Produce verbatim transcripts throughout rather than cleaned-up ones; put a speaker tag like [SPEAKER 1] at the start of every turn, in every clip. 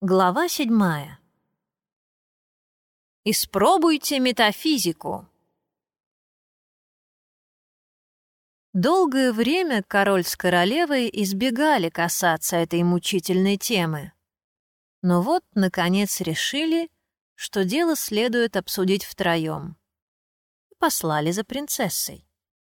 [SPEAKER 1] Глава седьмая. Испробуйте метафизику. Долгое время король с королевой избегали касаться этой мучительной темы. Но вот, наконец, решили, что дело следует обсудить втроем. И послали за принцессой.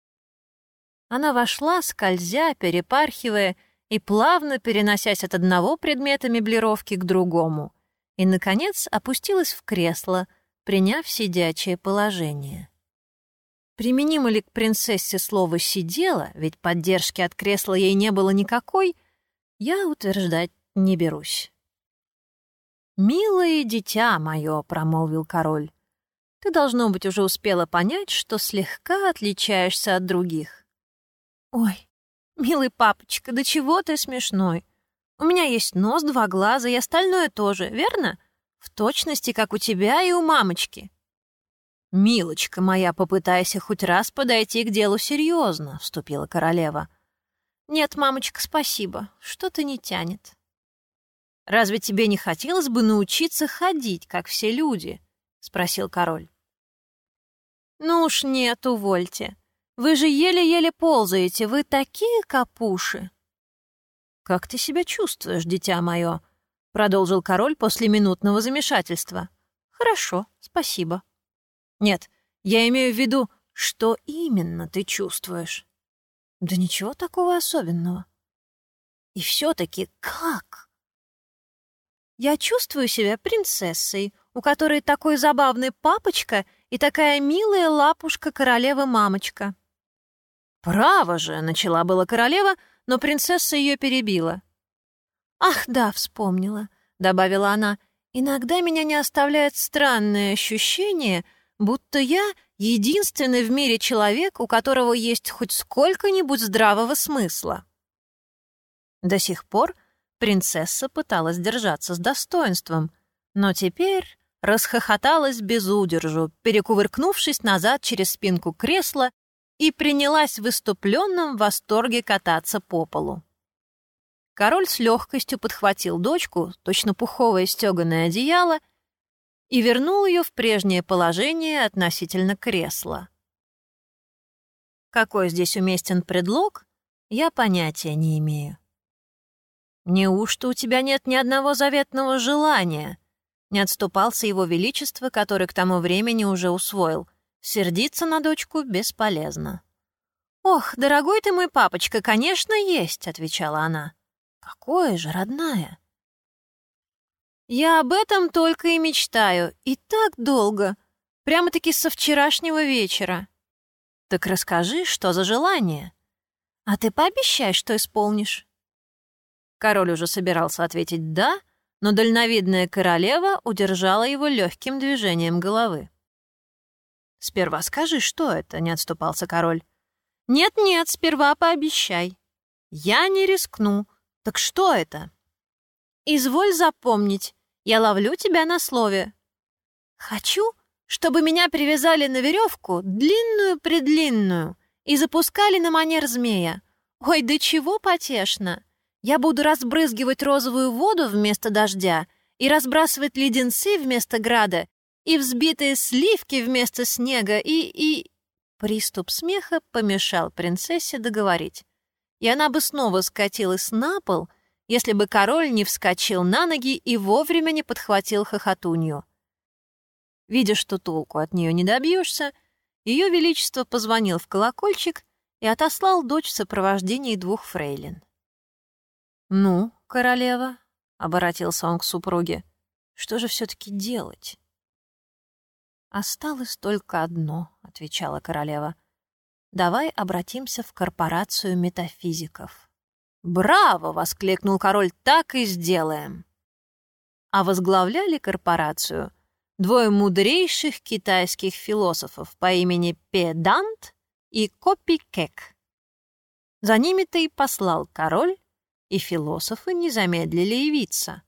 [SPEAKER 1] Она вошла, скользя, перепархивая и плавно переносясь от одного предмета меблировки к другому, и, наконец, опустилась в кресло, приняв сидячее положение. Применимо ли к принцессе слово «сидела», ведь поддержки от кресла ей не было никакой, я утверждать не берусь. «Милое дитя мое», — промолвил король, — «ты, должно быть, уже успела понять, что слегка отличаешься от других». «Ой, милый папочка, да чего ты смешной? У меня есть нос, два глаза и остальное тоже, верно? В точности, как у тебя и у мамочки». «Милочка моя, попытайся хоть раз подойти к делу серьезно», — вступила королева. «Нет, мамочка, спасибо, что-то не тянет». «Разве тебе не хотелось бы научиться ходить, как все люди?» — спросил король. «Ну уж нет, увольте. Вы же еле-еле ползаете, вы такие капуши». «Как ты себя чувствуешь, дитя мое?» — продолжил король после минутного замешательства. «Хорошо, спасибо». «Нет, я имею в виду, что именно ты чувствуешь?» «Да ничего такого особенного». «И все-таки как?» «Я чувствую себя принцессой, у которой такой забавный папочка и такая милая лапушка-королева-мамочка». «Право же!» — начала была королева, но принцесса ее перебила. «Ах, да, вспомнила», — добавила она, — «иногда меня не оставляет странное ощущение, будто я единственный в мире человек, у которого есть хоть сколько-нибудь здравого смысла». До сих пор принцесса пыталась держаться с достоинством, но теперь расхохоталась без удержу, перекувыркнувшись назад через спинку кресла, и принялась в выступленном восторге кататься по полу. Король с легкостью подхватил дочку, точно пуховое стеганое одеяло, и вернул ее в прежнее положение относительно кресла. Какой здесь уместен предлог, я понятия не имею. «Неужто у тебя нет ни одного заветного желания?» — не отступался его величество, который к тому времени уже усвоил. Сердиться на дочку бесполезно. «Ох, дорогой ты мой папочка, конечно, есть», — отвечала она. «Какое же, родная?» «Я об этом только и мечтаю, и так долго, прямо-таки со вчерашнего вечера». «Так расскажи, что за желание?» «А ты пообещай, что исполнишь». Король уже собирался ответить «да», но дальновидная королева удержала его легким движением головы. «Сперва скажи, что это?» — не отступался король. «Нет-нет, сперва пообещай». «Я не рискну. Так что это?» «Изволь запомнить, я ловлю тебя на слове. Хочу, чтобы меня привязали на веревку, длинную-предлинную, и запускали на манер змея. Ой, да чего потешно! Я буду разбрызгивать розовую воду вместо дождя и разбрасывать леденцы вместо града, и взбитые сливки вместо снега, и... и...» Приступ смеха помешал принцессе договорить, и она бы снова скатилась на пол, если бы король не вскочил на ноги и вовремя не подхватил хохотунью. Видя, что толку от нее не добьешься, ее величество позвонил в колокольчик и отослал дочь в сопровождении двух фрейлин. «Ну, королева», — обратился он к супруге, — «что же все-таки делать?» «Осталось только одно», — отвечала королева. «Давай обратимся в корпорацию метафизиков». «Браво!» — воскликнул король. «Так и сделаем». А возглавляли корпорацию двое мудрейших китайских философов по имени Педант и Копикек. За ними-то и послал король, и философы не замедлили явиться.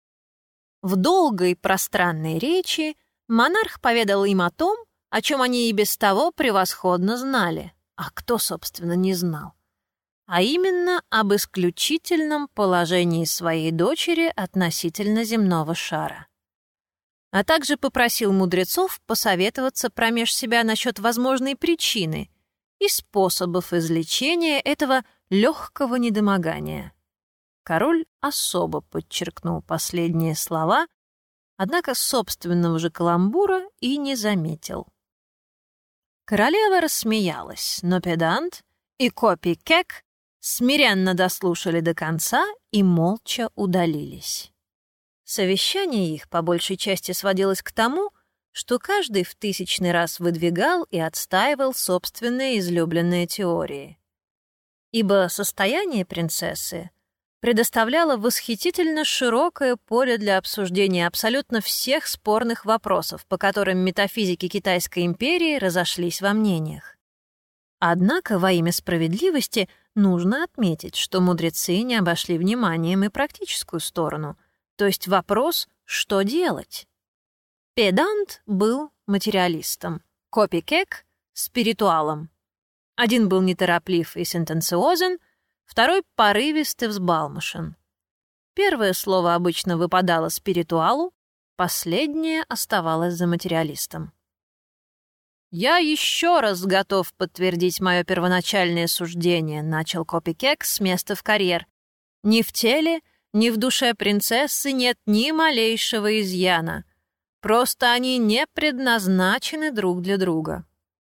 [SPEAKER 1] В долгой пространной речи монарх поведал им о том, о чем они и без того превосходно знали. А кто, собственно, не знал? а именно об исключительном положении своей дочери относительно земного шара. А также попросил мудрецов посоветоваться промеж себя насчет возможной причины и способов излечения этого легкого недомогания. Король особо подчеркнул последние слова, однако собственного же каламбура и не заметил. Королева рассмеялась, но педант и Копи-Кек смиренно дослушали до конца и молча удалились. Совещание их по большей части сводилось к тому, что каждый в тысячный раз выдвигал и отстаивал собственные излюбленные теории. Ибо состояние принцессы предоставляло восхитительно широкое поле для обсуждения абсолютно всех спорных вопросов, по которым метафизики Китайской империи разошлись во мнениях. Однако во имя справедливости нужно отметить, что мудрецы не обошли вниманием и практическую сторону, то есть вопрос, что делать. Педант был материалистом, Копи-Кек — спиритуалом. Один был нетороплив и сентенциозен, второй — порывист и взбалмошен. Первое слово обычно выпадало спиритуалу, последнее оставалось за материалистом. «Я еще раз готов подтвердить мое первоначальное суждение», — начал Копи-Кек с места в карьер. «Ни в теле, ни в душе принцессы нет ни малейшего изъяна. Просто они не предназначены друг для друга.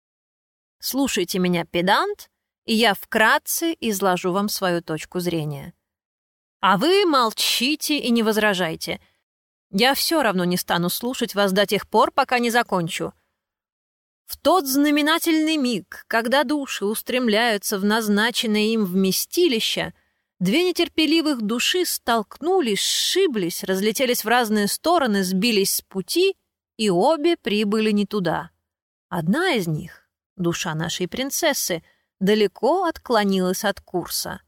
[SPEAKER 1] Слушайте меня, педант, и я вкратце изложу вам свою точку зрения. А вы молчите и не возражайте. Я все равно не стану слушать вас до тех пор, пока не закончу. В тот знаменательный миг, когда души устремляются в назначенное им вместилище, две нетерпеливых души столкнулись, сшиблись, разлетелись в разные стороны, сбились с пути, и обе прибыли не туда. Одна из них, душа нашей принцессы, далеко отклонилась от курса.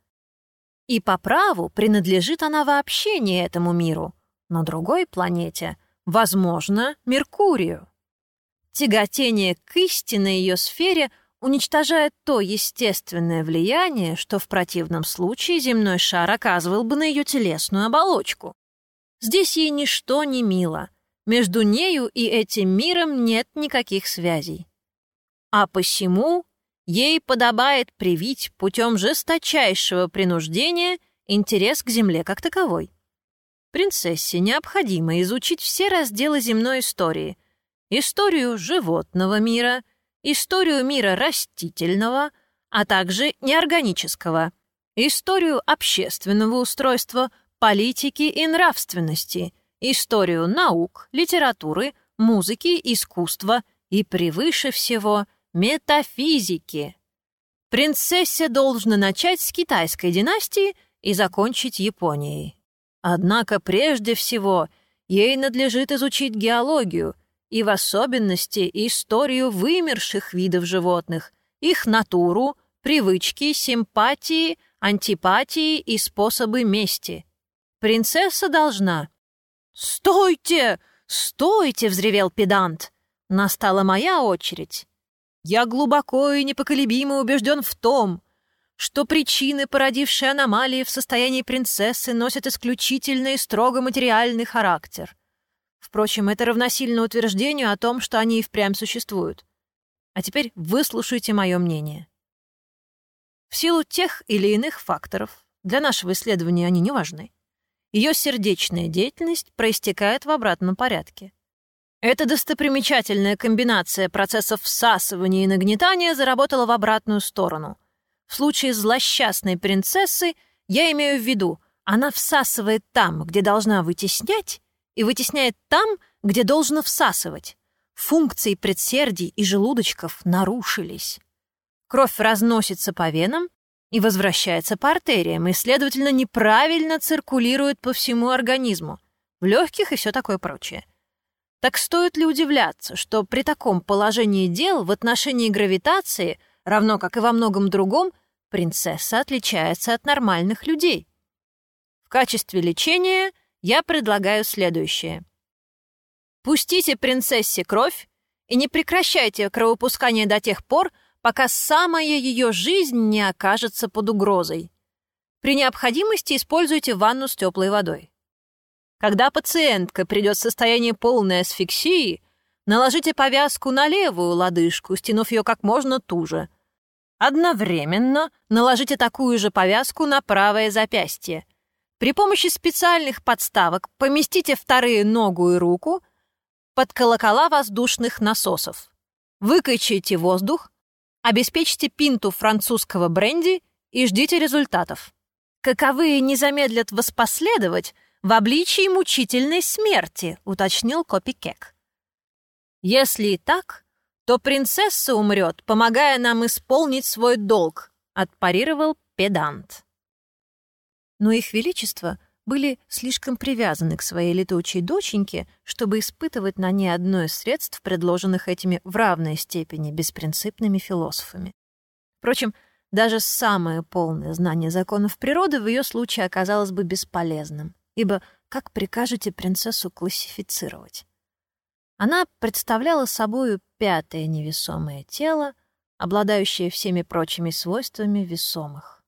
[SPEAKER 1] И по праву принадлежит она вообще не этому миру, но другой планете, возможно, Меркурию. Тяготение к истинной ее сфере уничтожает то естественное влияние, что в противном случае земной шар оказывал бы на ее телесную оболочку. Здесь ей ничто не мило. Между нею и этим миром нет никаких связей. А посему ей подобает привить путем жесточайшего принуждения интерес к Земле как таковой. Принцессе необходимо изучить все разделы земной истории: историю животного мира, историю мира растительного, а также неорганического, историю общественного устройства, политики и нравственности, историю наук, литературы, музыки, искусства и, превыше всего, метафизики. Принцессе должно начать с китайской династии и закончить Японией. Однако прежде всего ей надлежит изучить геологию, и в особенности историю вымерших видов животных, их натуру, привычки, симпатии, антипатии и способы мести. Принцесса должна... «Стойте! Стойте!» — взревел педант. Настала моя очередь. Я глубоко и непоколебимо убежден в том, что причины, породившие аномалии в состоянии принцессы, носят исключительно и строго материальный характер. Впрочем, это равносильно утверждению о том, что они и впрямь существуют. А теперь выслушайте мое мнение. В силу тех или иных факторов, для нашего исследования они не важны, ее сердечная деятельность проистекает в обратном порядке. Эта достопримечательная комбинация процессов всасывания и нагнетания заработала в обратную сторону. В случае злосчастной принцессы я имею в виду, она всасывает там, где должна вытеснять, и вытесняет там, где должно всасывать. Функции предсердий и желудочков нарушились. Кровь разносится по венам и возвращается по артериям, и, следовательно, неправильно циркулирует по всему организму, в легких и все такое прочее. Так стоит ли удивляться, что при таком положении дел в отношении гравитации, равно как и во многом другом, принцесса отличается от нормальных людей? В качестве лечения я предлагаю следующее. Пустите принцессе кровь и не прекращайте кровопускание до тех пор, пока самая ее жизнь не окажется под угрозой. При необходимости используйте ванну с теплой водой. Когда пациентка придет в состояние полной асфиксии, наложите повязку на левую лодыжку, стянув ее как можно туже. Одновременно наложите такую же повязку на правое запястье. При помощи специальных подставок поместите вторые ногу и руку под колокола воздушных насосов. Выкачайте воздух, обеспечьте пинту французского бренди и ждите результатов. Каковые не замедлят воспоследовать в обличии мучительной смерти, уточнил Копикек. Если и так, то принцесса умрет, помогая нам исполнить свой долг, отпарировал педант. Но их величество были слишком привязаны к своей летучей доченьке, чтобы испытывать на ней одно из средств, предложенных этими в равной степени беспринципными философами. Впрочем, даже самое полное знание законов природы в ее случае оказалось бы бесполезным, ибо как прикажете принцессу классифицировать? Она представляла собою пятое невесомое тело, обладающее всеми прочими свойствами весомых.